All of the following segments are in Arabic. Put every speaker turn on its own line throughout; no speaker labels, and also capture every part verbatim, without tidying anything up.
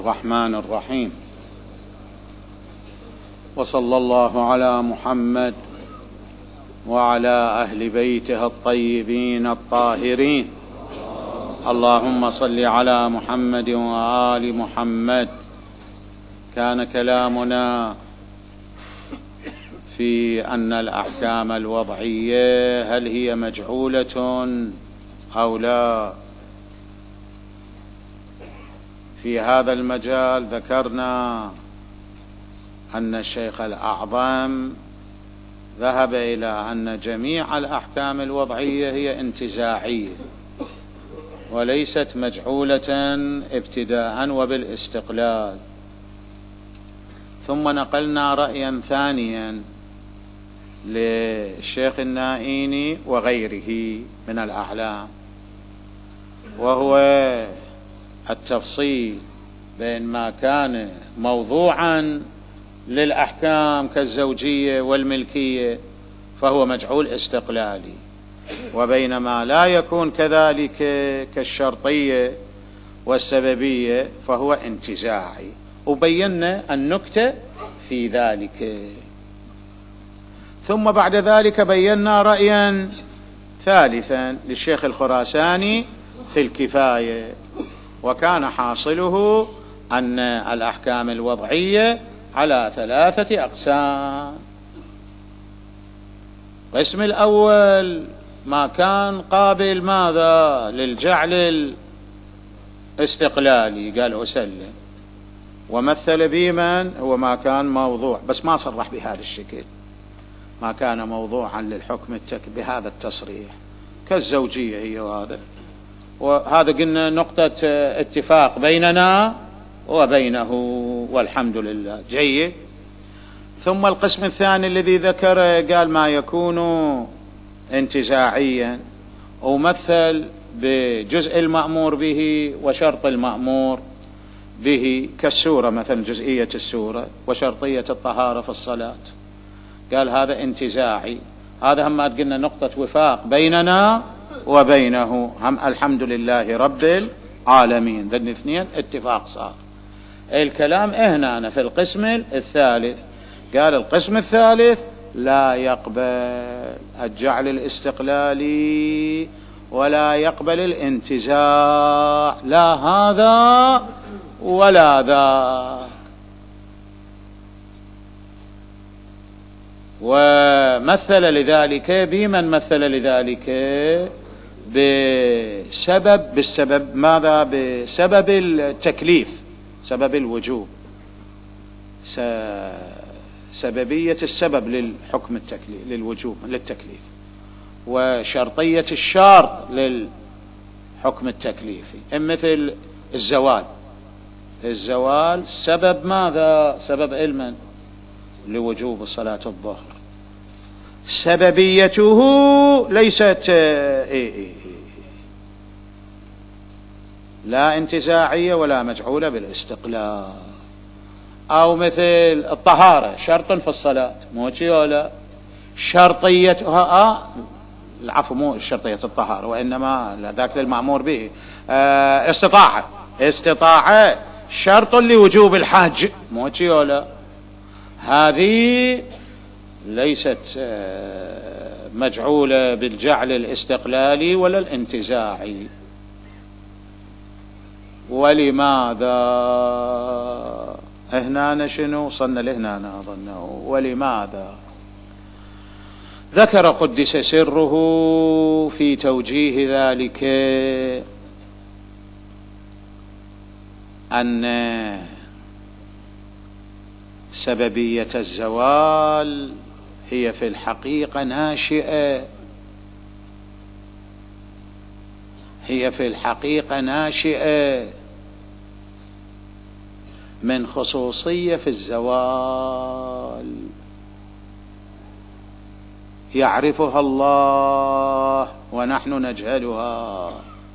الرحمن الرحيم، وصلى الله على محمد وعلى أهل بيته الطيبين الطاهرين. اللهم صل على محمد وآل محمد. كان كلامنا في أن الأحكام الوضعية هل هي مجعولة أو لا. في هذا المجال ذكرنا أن الشيخ الأعظم ذهب إلى أن جميع الأحكام الوضعية هي انتزاعية وليست مجعولة ابتداء وبالاستقلال. ثم نقلنا رأيا ثانيا للشيخ النائيني وغيره من الأعلام، وهو التفصيل بين ما كان موضوعا للأحكام كالزوجية والملكية فهو مجعول استقلالي، وبين ما لا يكون كذلك كالشرطية والسببية فهو انتزاعي، وبينا النكتة في ذلك. ثم بعد ذلك بينا رأيا ثالثا للشيخ الخراساني في الكفاية، وكان حاصله أن الأحكام الوضعية على ثلاثة أقسام. القسم الأول ما كان قابل ماذا للجعل الاستقلالي، قال أسلم، ومثل بمن هو ما كان موضوع، بس ما صرح بهذا الشكل، ما كان موضوعا للحكم التك بهذا التصريح كالزوجية هي، وهذا وهذا قلنا نقطة اتفاق بيننا وبينه والحمد لله. جيد. ثم القسم الثاني الذي ذكر قال ما يكون انتزاعيا، ومثل بجزء المأمور به وشرط المأمور به كالسورة، مثلا جزئية السورة وشرطية الطهارة في الصلاة، قال هذا انتزاعي. هذا هم قلنا نقطة وفاق بيننا وبينه، هم الحمد لله رب العالمين، ذن اثنين اتفاق صار. الكلام هنا في القسم الثالث، قال القسم الثالث لا يقبل الجعل الاستقلالي ولا يقبل الانتزاع، لا هذا ولا ذا. ومثل لذلك بمن مثل لذلك بسبب بالسبب ماذا بسبب التكليف، سبب الوجوب، سببية السبب للحكم التكليف للوجوب للتكليف، وشرطية الشرط للحكم التكليفي. مثل الزوال، الزوال سبب ماذا؟ سبب علما لوجوب صلاة الظهر، سببيته ليست إيه إيه لا انتزاعية ولا مجعولة بالاستقلال. أو مثل الطهارة شرط في الصلاة، مو شيء ولا شرطيتها آه العفو مو شرطية الطهارة وإنما ذاك للمأمور به آه استطاعة، استطاعة شرط لوجوب الحج، مو شيء ولا هذه ليست مجعولة بالجعل الاستقلالي ولا الانتزاعي. ولماذا هنا شنو وصلنا لهنا أظنه؟ ولماذا ذكر قدس سره في توجيه ذلك أن سببية الزوال هي في الحقيقة ناشئة هي في الحقيقة ناشئة من خصوصية في الزوال يعرفها الله ونحن نجهلها،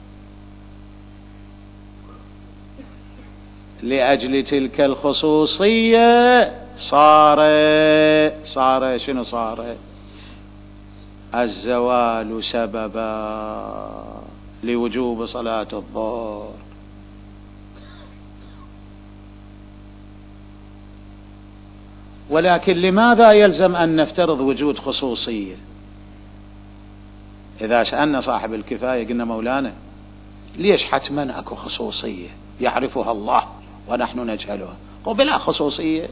لأجل تلك الخصوصية صار صار شنو صار الزوال سببا لوجوب صلاة الظهر. ولكن لماذا يلزم أن نفترض وجود خصوصية؟ إذا سألنا صاحب الكفاية قلنا مولانا ليش حتما أكو خصوصية يعرفها الله ونحن نجهلها؟ قل بلا خصوصية.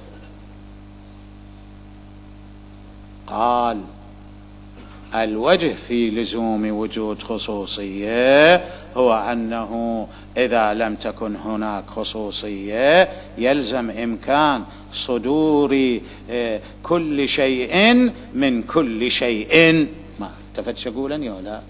قال الوجه في لزوم وجود خصوصية هو أنه إذا لم تكن هناك خصوصية يلزم إمكان صدور كل شيء من كل شيء. ما التفتش أقولا يا لا؟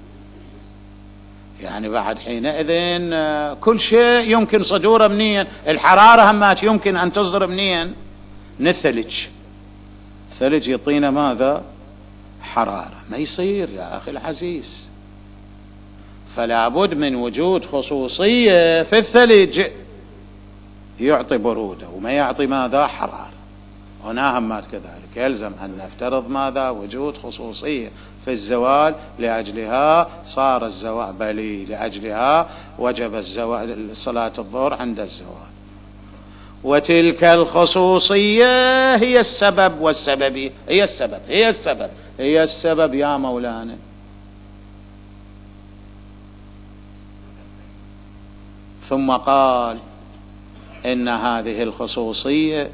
يعني بعد حينئذ كل شيء يمكن صدوره منين؟ الحرارة همات يمكن أن تصدر منين؟ من الثلج. الثلج يعطينا ماذا؟ حرارة. ما يصير يا أخي العزيز. فلا بد من وجود خصوصية في الثلج يعطي برودة وما يعطي ماذا؟ حرارة. هنا همات كذلك يلزم أن نفترض ماذا؟ وجود خصوصية في الزوال، لأجلها صار الزوال بلي لأجلها وجب الزوال صلاة الظهر عند الزوال. وتلك الخصوصية هي السبب والسببية. هي السبب هي السبب هي السبب يا مولانا. ثم قال إن هذه الخصوصية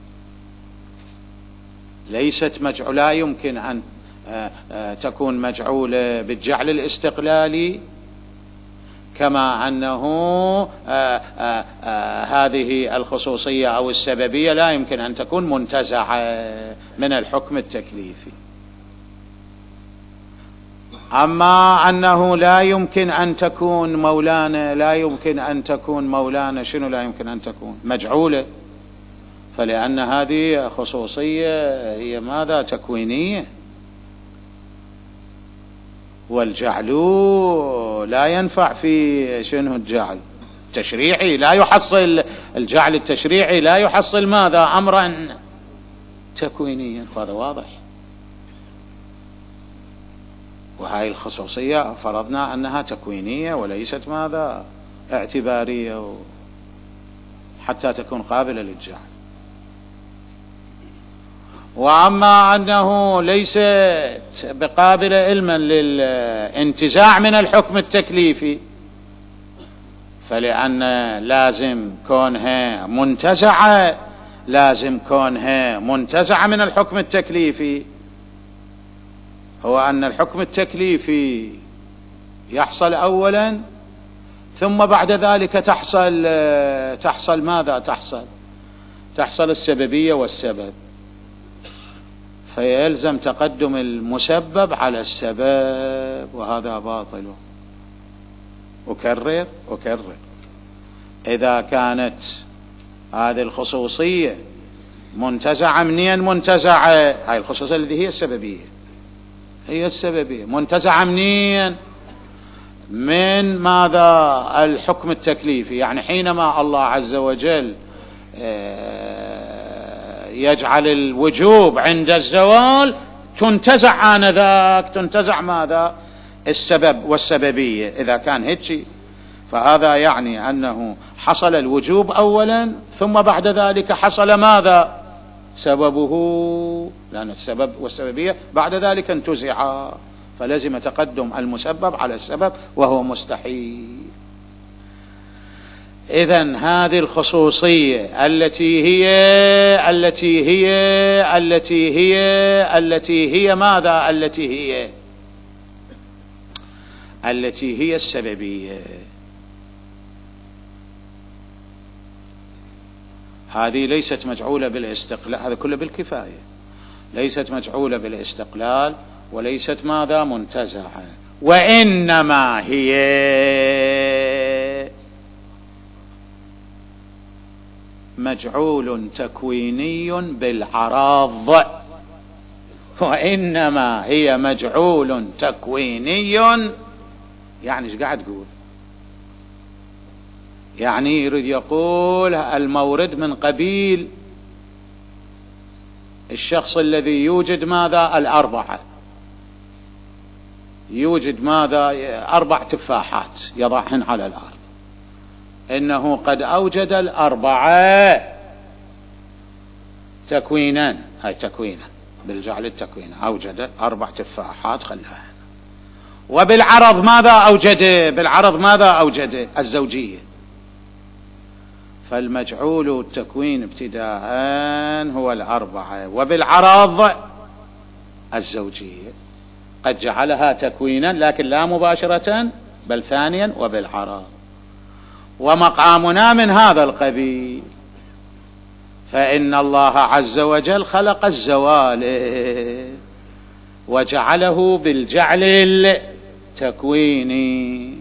ليست مجعولة، لا يمكن أن تكون مجعولة بالجعل الاستقلالي، كما أنه آآ آآ هذه الخصوصية أو السببية لا يمكن أن تكون منتزعة من الحكم التكليفي. أما أنه لا يمكن أن تكون مولانا لا يمكن أن تكون مولانا شنو لا يمكن أن تكون مجعولة؟ فلأن هذه خصوصية هي ماذا؟ تكوينية. والجعل لا ينفع في شنو الجعل تشريعي، لا يحصل الجعل التشريعي لا يحصل ماذا؟ أمرا تكوينيا. هذا واضح. وهاي الخصوصية فرضنا أنها تكوينية وليست ماذا؟ اعتبارية حتى تكون قابلة للجعل. وأما أنه ليست بقابلة علما للانتزاع من الحكم التكليفي، فلأن لازم كونها منتزعة لازم كونها منتزعة من الحكم التكليفي، هو أن الحكم التكليفي يحصل أولا ثم بعد ذلك تحصل تحصل ماذا؟ تحصل تحصل السببية والسبب، فيلزم تقدم المسبب على السبب، وهذا باطل. أكرر أكرر إذا كانت هذه الخصوصية منتزعة منين؟ منتزعة هاي الخصوصية التي هي السببية هي السببية منتزعة منين؟ من ماذا؟ الحكم التكليفي. يعني حينما الله عز وجل يجعل الوجوب عند الزوال تنتزع آنذاك تنتزع ماذا؟ السبب والسببية. إذا كان هيك فهذا يعني أنه حصل الوجوب أولا ثم بعد ذلك حصل ماذا؟ سببه، لأن السبب والسببية بعد ذلك انتزعا، فلازم تقدم المسبب على السبب وهو مستحيل. إذن هذه الخصوصية التي هي التي هي التي هي التي هي ماذا؟ التي هي التي هي السببية، هذه ليست مجعولة بالاستقلال، هذا كله بالكفاية، ليست مجعولة بالاستقلال وليست ماذا؟ منتزعة، وإنما هي مجعول تكويني بالعراض، وإنما هي مجعول تكويني. يعني ايش قاعد تقول؟ يعني يريد يقول المورد من قبيل الشخص الذي يوجد ماذا؟ الأربعة، يوجد ماذا؟ أربع تفاحات يضعهن على الأرض، إنه قد أوجد الأربعة. تكوينا، هاي تكوينا بالجعل التكوين، أوجد أربع تفاحات خلاها. وبالعرض ماذا أوجد؟ بالعرض ماذا أوجد؟ الزوجية. فالمجعول التكوين ابتداء هو الأربعة، وبالعرض الزوجية. قد جعلها تكوينا لكن لا مباشرة بل ثانيا وبالعرض. ومقامنا من هذا القبيل، فإن الله عز وجل خلق الزوال وجعله بالجعل التكويني.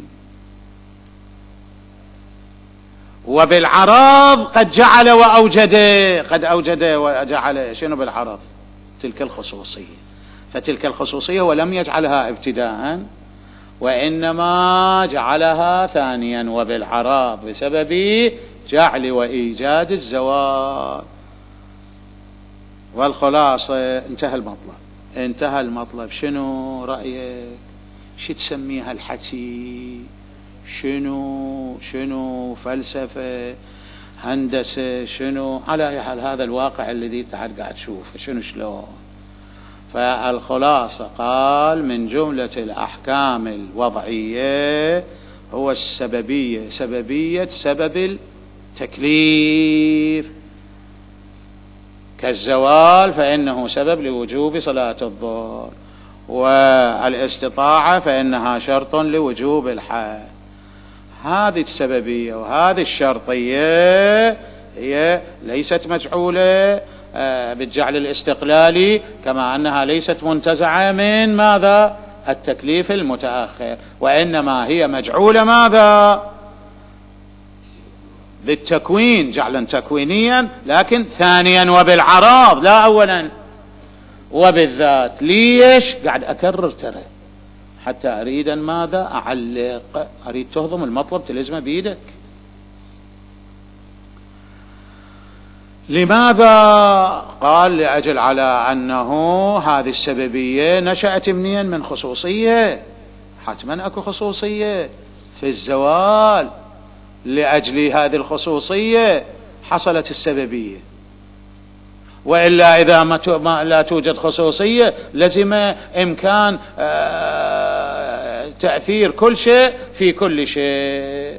وبالعرض قد جعل وأوجد، قد أوجد وجعل. شنو بالعرض؟ تلك الخصوصية. فتلك الخصوصية ولم يجعلها ابتداء وإنما جعلها ثانيا وبالعرض بسبب جعل وإيجاد الزوال. والخلاصة انتهى المطلب، انتهى المطلب. شنو رأيك؟ شو تسميها الحكي؟ شنو شنو فلسفة، هندسة، شنو؟ على أي حال هذا الواقع الذي تحت قاعد تشوفه شنو شلون. فالخلاصة قال من جملة الأحكام الوضعية هو السببية، سببية سبب التكليف. كالزوال فإنه سبب لوجوب صلاة الظهر، والاستطاعة فإنها شرط لوجوب الحج. هذه السببية وهذه الشرطية هي ليست مجعولة بالجعل الاستقلالي، كما أنها ليست منتزعة من ماذا؟ التكليف المتأخر، وإنما هي مجعولة ماذا؟ بالتكوين، جعلا تكوينيا لكن ثانيا وبالعراض لا أولا وبالذات. ليش قاعد أكرر ترى؟ حتى أريد أن ماذا؟ أعلق، أريد تهضم المطلب تلزمه بيدك. لماذا؟ قال لأجل على أنه هذه السببية نشأت منين؟ من خصوصية، حتما أكو خصوصية في الزوال. لأجل هذه الخصوصية حصلت السببية، وإلا إذا ما لا توجد خصوصية لزم إمكان تأثير كل شيء في كل شيء.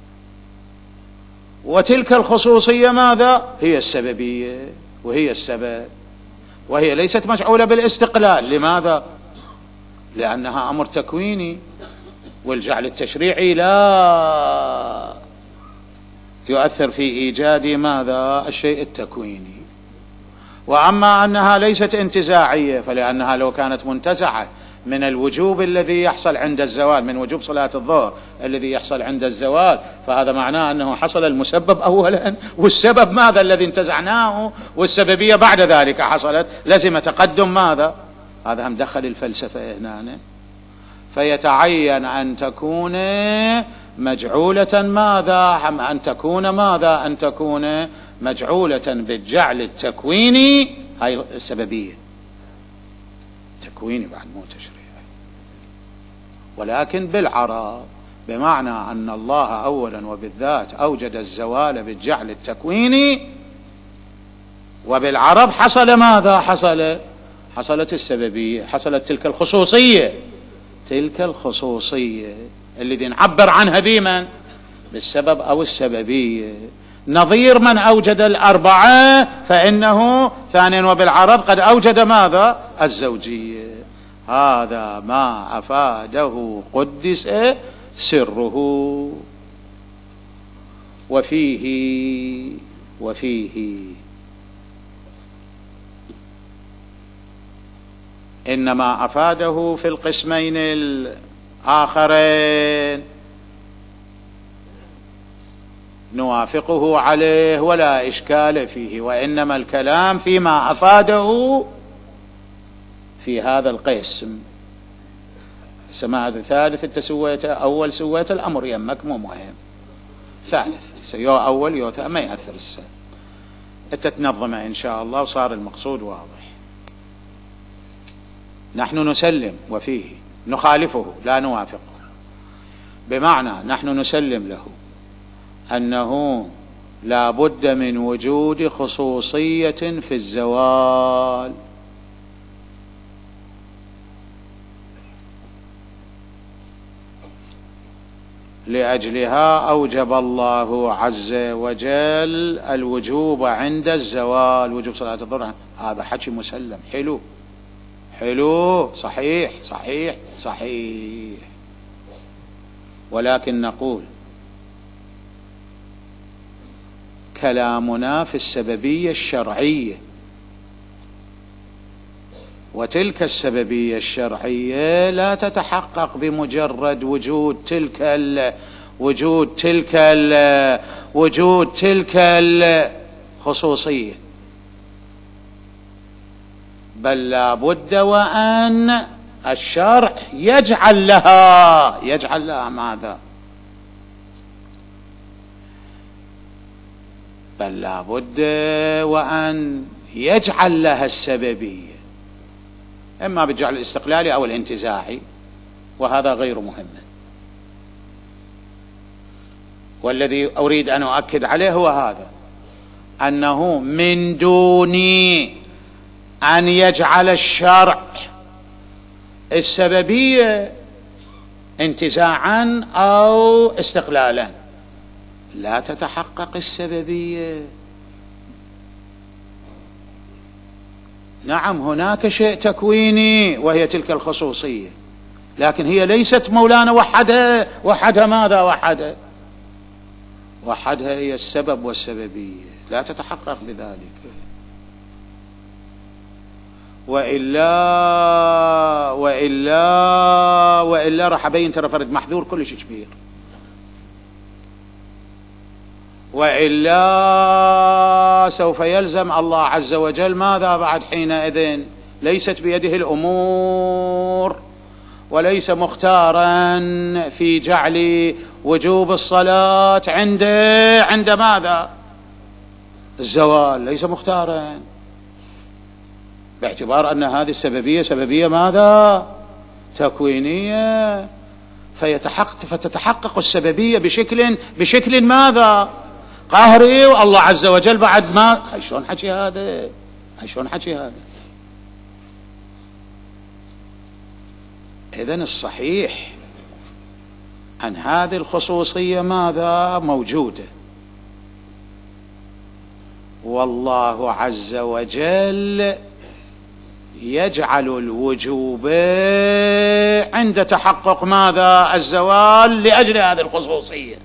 وتلك الخصوصية ماذا؟ هي السببية وهي السبب، وهي ليست مجعولة بالاستقلال. لماذا؟ لأنها أمر تكويني، والجعل التشريعي لا يؤثر في إيجاد ماذا؟ الشيء التكويني. وأما أنها ليست انتزاعية، فلأنها لو كانت منتزعة من الوجوب الذي يحصل عند الزوال، من وجوب صلاة الظهر الذي يحصل عند الزوال، فهذا معناه أنه حصل المسبب أولا، والسبب ماذا؟ الذي انتزعناه، والسببية بعد ذلك حصلت، لازم تقدم ماذا؟ هذا هم دخل الفلسفة هنا. فيتعين أن تكون مجعولة ماذا؟ أن تكون ماذا؟ أن تكون مجعولة بالجعل التكويني، هاي السببية تكويني بعد مو تشريعي، ولكن بالعرض، بمعنى أن الله أولا وبالذات أوجد الزوال بالجعل التكويني، وبالعرض حصل ماذا؟ حصل حصلت السببية، حصلت تلك الخصوصية، تلك الخصوصية الذي نعبر عنها بمن؟ بالسبب أو السببية. نظير من أوجد الأربعة فإنه ثانيا وبالعرض قد أوجد ماذا؟ الزوجية. هذا ما أفاده قدس سره. وفيه وفيه إنما أفاده في القسمين الآخرين نوافقه عليه ولا إشكال فيه، وإنما الكلام فيما أفاده في هذا القسم. سماع ثالث انت سويته، أول سويته، الأمر يمك مو مهم. ثالث يو أول يو ثالث ما يأثر السنة، انت تنظمه إن شاء الله وصار المقصود واضح. نحن نسلم وفيه، نخالفه لا نوافقه، بمعنى نحن نسلم له أنه لا بد من وجود خصوصية في الزوال. لأجلها أوجب الله عز وجل الوجوب عند الزوال، وجوب صلاة الظهر. هذا حكي مسلم، حلو حلو، صحيح صحيح صحيح. ولكن نقول كلامنا في السببية الشرعية، وتلك السببية الشرعية لا تتحقق بمجرد وجود تلك ال وجود تلك ال وجود تلك الخصوصية، بل لا بد وأن الشرع يجعل لها يجعل لها ماذا؟ بل لا بد وأن يجعل لها السببية، إما بالجعل الاستقلالي أو الانتزاعي، وهذا غير مهم. والذي أريد أن أؤكد عليه هو هذا، أنه من دون أن يجعل الشرع السببية انتزاعا أو استقلالا لا تتحقق السببية. نعم هناك شيء تكويني وهي تلك الخصوصية، لكن هي ليست مولانا وحدها. وحدها ماذا؟ وحدها وحدها هي السبب والسببية، لا تتحقق بذلك. وإلا وإلا وإلا راح أبين ترى فرد محذور كلش كبير، وإلا سوف يلزم الله عز وجل ماذا بعد حينئذ؟ ليست بيده الأمور، وليس مختارا في جعل وجوب الصلاة عند عند ماذا؟ الزوال، ليس مختارا، باعتبار أن هذه السببية سببية ماذا؟ تكوينية، فيتحقق فتتحقق السببية بشكل بشكل ماذا؟ قهري. والله عز وجل بعد ما شلون حكي هذا؟ شلون حكي هذا؟ إذن الصحيح أن هذه الخصوصية ماذا؟ موجودة، والله عز وجل يجعل الوجوب عند تحقق ماذا؟ الزوال، لأجل هذه الخصوصية.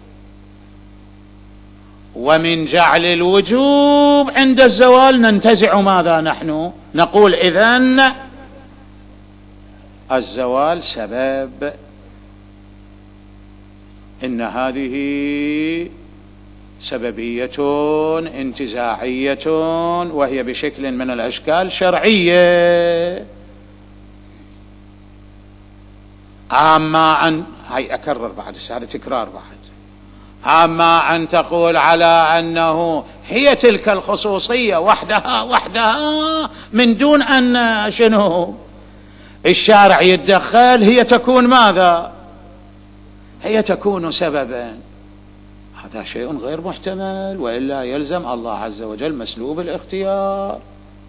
ومن جعل الوجوب عند الزوال ننتزع ماذا؟ نحن نقول إذن الزوال سبب، إن هذه سببية انتزاعية وهي بشكل من الأشكال شرعية. أما أن هاي أكرر بعد هذا تكرار بعد أما أن تقول على أنه هي تلك الخصوصية وحدها وحدها من دون أن شنو الشارع يتدخل، هي تكون ماذا؟ هي تكون سببا، هذا شيء غير محتمل، وإلا يلزم الله عز وجل مسلوب الاختيار.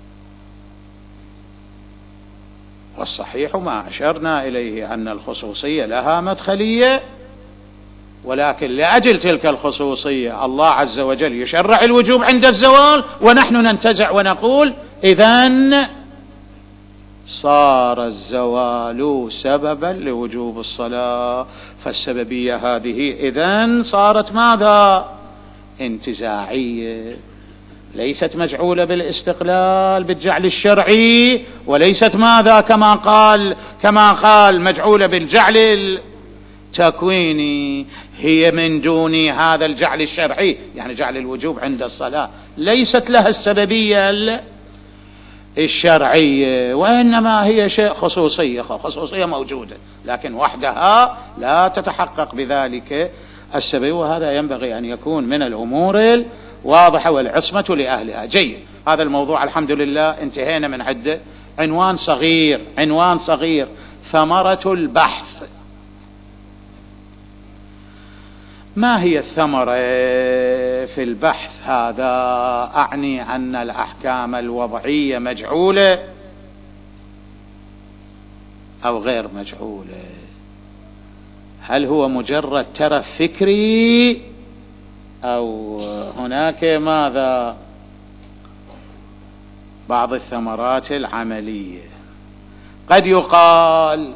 والصحيح ما أشرنا إليه أن الخصوصية لها مدخلية، ولكن لأجل تلك الخصوصية الله عز وجل يشرع الوجوب عند الزوال، ونحن ننتزع ونقول إذن صار الزوال سببا لوجوب الصلاة، فالسببية هذه إذن صارت ماذا؟ انتزاعية، ليست مجعولة بالاستقلال بالجعل الشرعي، وليست ماذا كما قال كما قال مجعولة بالجعل التكويني. هي من دون هذا الجعل الشرعي، يعني جعل الوجوب عند الصلاة، ليست لها السببية الشرعية، وإنما هي شيء خصوصية خصوصية موجودة، لكن وحدها لا تتحقق بذلك السبب. وهذا ينبغي أن يكون من الأمور الواضحة والعصمة لأهلها. جيد، هذا الموضوع الحمد لله انتهينا من عدة. عنوان صغير عنوان صغير ثمرة البحث. ما هي الثمرة في البحث هذا؟ أعني أن الأحكام الوضعية مجعولة أو غير مجعولة؟ هل هو مجرد ترف فكري أو هناك ماذا بعض الثمرات العملية؟ قد يقال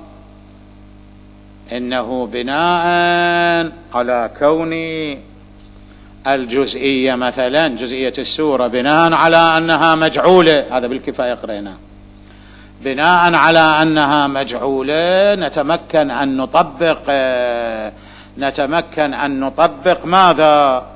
إنه بناء على كون الجزئية مثلا جزئية السورة بناء على أنها مجعولة، هذا بالكفاية قرينا، بناء على أنها مجعولة نتمكن أن نطبق نتمكن أن نطبق ماذا؟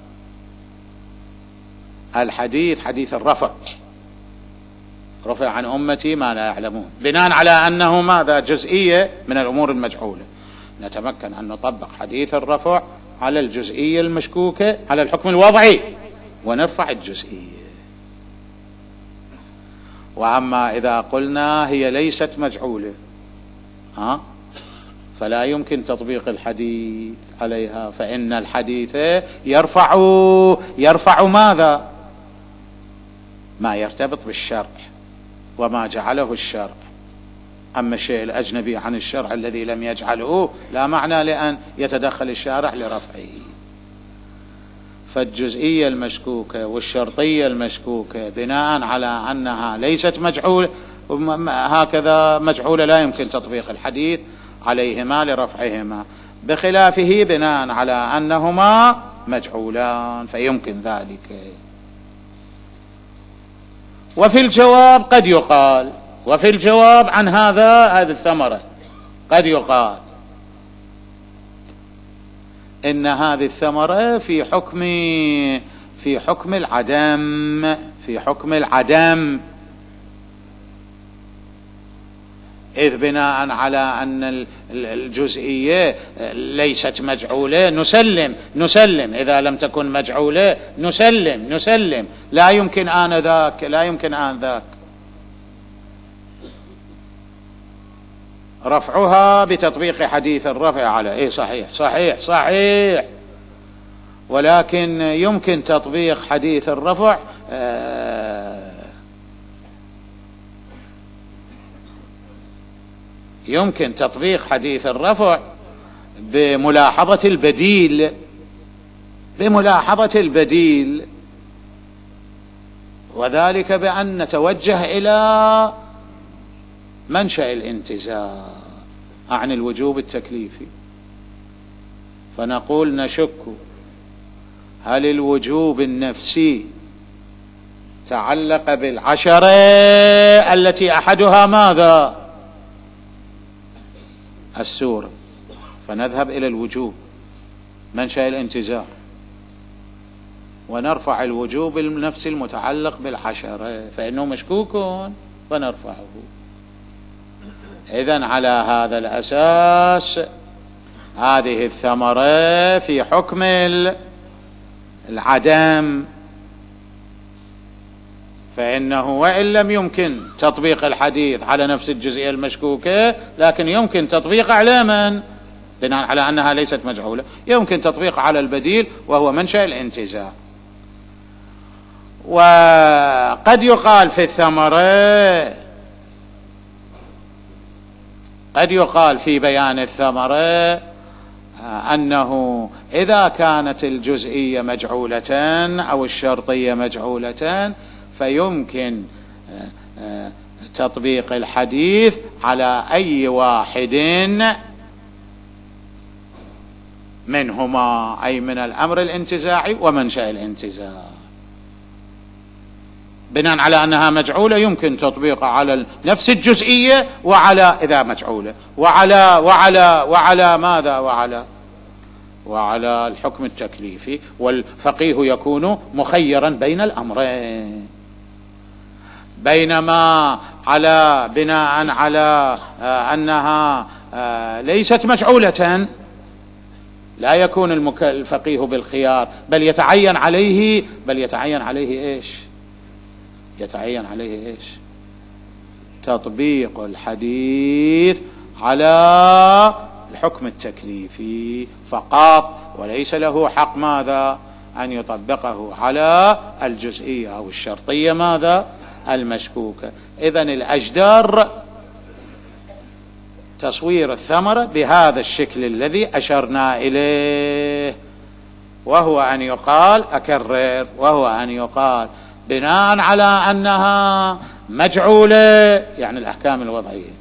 الحديث، حديث الرفع، رفع عن أمتي ما لا يعلمون، بناء على أنه ماذا؟ جزئية من الأمور المجعولة، نتمكن أن نطبق حديث الرفع على الجزئية المشكوكة، على الحكم الوضعي، ونرفع الجزئية. وأما إذا قلنا هي ليست مجعولة ها فلا يمكن تطبيق الحديث عليها، فإن الحديث يرفع يرفع ماذا؟ ما يرتبط بالشرع وما جعله الشرع. أما الشيء الأجنبي عن الشرع الذي لم يجعله لا معنى لأن يتدخل الشارع لرفعه. فالجزئية المشكوكة والشرطية المشكوكة بناء على أنها ليست مجعولة هكذا مجعولة لا يمكن تطبيق الحديث عليهما لرفعهما، بخلافه بناء على أنهما مجعولان فيمكن ذلك. وفي الجواب قد يقال، وفي الجواب عن هذا هذه الثمرة قد يقال إن هذه الثمرة في حكم في حكم العدم في حكم العدم إذ بناء على أن الجزئية ليست مجعولة نسلم نسلم إذا لم تكن مجعولة نسلم نسلم لا يمكن آنذاك لا يمكن آنذاك رفعها بتطبيق حديث الرفع على إيه صحيح صحيح صحيح ولكن يمكن تطبيق حديث الرفع آه يمكن تطبيق حديث الرفع بملاحظة البديل بملاحظة البديل وذلك بأن نتوجه إلى منشأ الانتزاع عن الوجوب التكليفي، فنقول نشك هل الوجوب النفسي تعلق بالعشرة التي أحدها ماذا؟ السورة، فنذهب إلى الوجوب منشأ الانتزاع ونرفع الوجوب النفسي المتعلق بالعشرة فإنه مشكوك فنرفعه. إذن على هذا الأساس هذه الثمرة في حكم العدم، فإنه وإن لم يمكن تطبيق الحديث على نفس الجزئية المشكوكة لكن يمكن تطبيق على من؟ بناء على أنها ليست مجعولة يمكن تطبيق على البديل وهو منشأ الانتزاع. وقد يقال في الثمرة قد يقال في بيان الثمرة أنه إذا كانت الجزئية مجعولة أو الشرطية مجعولة فيمكن تطبيق الحديث على أي واحد منهما أي من الأمر الانتزاعي ومنشأ الانتزاع بناء على أنها مجعولة يمكن تطبيقها على نفس الجزئية وعلى إذا مجعولة وعلى وعلى وعلى ماذا وعلى وعلى الحكم التكليفي، والفقيه يكون مخيرا بين الأمرين، بينما على بناء على أنها ليست مجعولة لا يكون الفقيه بالخيار بل يتعين عليه بل يتعين عليه إيش يتعين عليه إيش تطبيق الحديث على الحكم التكليفي فقط وليس له حق ماذا؟ أن يطبقه على الجزئية أو الشرطية ماذا؟ المشكوكة. إذن الأجدر تصوير الثمرة بهذا الشكل الذي أشرنا إليه، وهو أن يقال أكرر وهو أن يقال بناء على أنها مجعولة، يعني الأحكام الوضعية،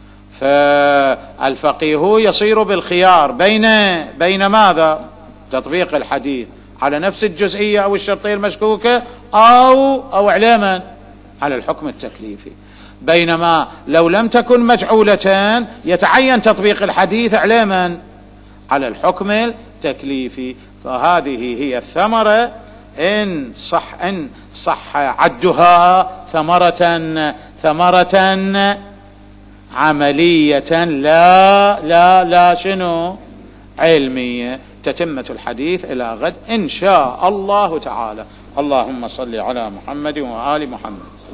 فالفقيه يصير بالخيار بين بين ماذا؟ تطبيق الحديث على نفس الجزئية أو الشرطية المشكوكة أو أو علما على الحكم التكليفي. بينما لو لم تكن مجعولة يتعين تطبيق الحديث علما على الحكم التكليفي. فهذه هي الثمرة إن صح إن صح عدها ثمرة ثمرة عملية لا لا لا شنو علمية. تتمة الحديث إلى غد إن شاء الله تعالى. اللهم صل على محمد وآل محمد.